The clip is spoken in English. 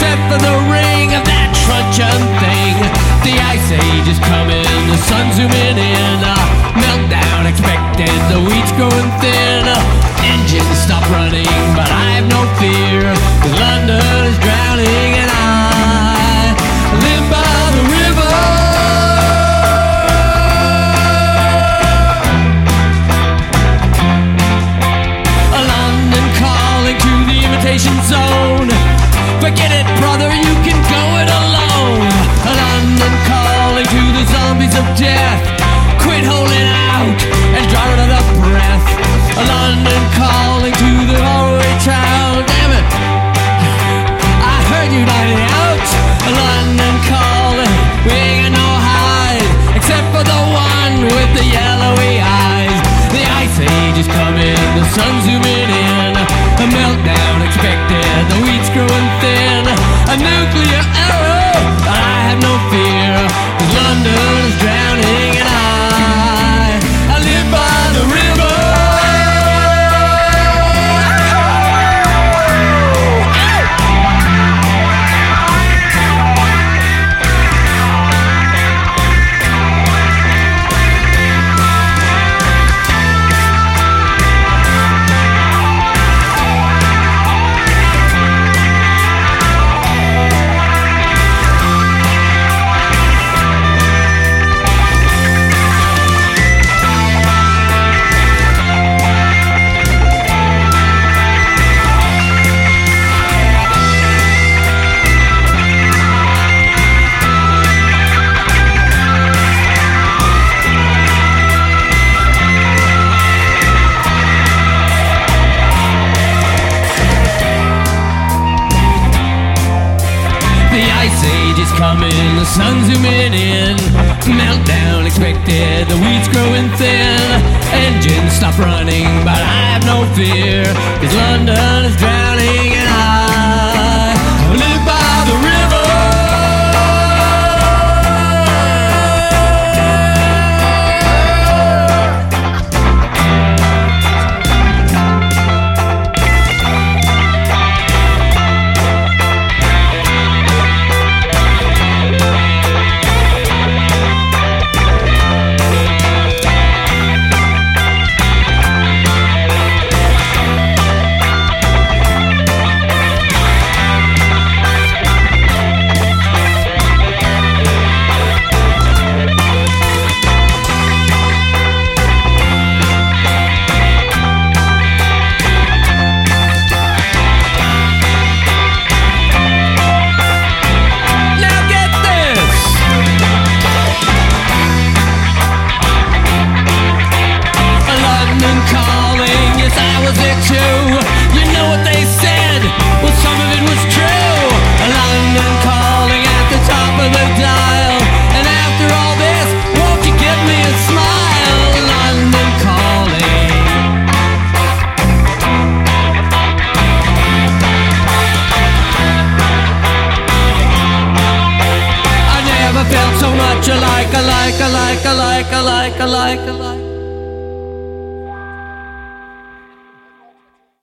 except for the ring of that truncheon thing. The ice age is coming, the sun's zooming in. Meltdown expected, the wheat's growing thin. Engines stop running, but I have no fear. London is drowning and I live by the river. London calling to the imitation zone. Forget it, brother, you can go it alone. London calling to the zombies of death. Quit holding out and draw another breath. London calling to the faraway town. Damn it, I heard you lighting out. London calling, we ain't got no hide, except for the one with the yellowy eyes. The ice age is coming, the sun's zooming in. A meltdown expected, the wheat's growing thin. A nuclear arrow, I have no fear. London is drowning and I live by the river. Coming, the sun's zooming in. Meltdown expected, the wheat's growing thin. Engines stop running, but I have no fear, 'cause London is drowning and I live by the river. Felt so much alike.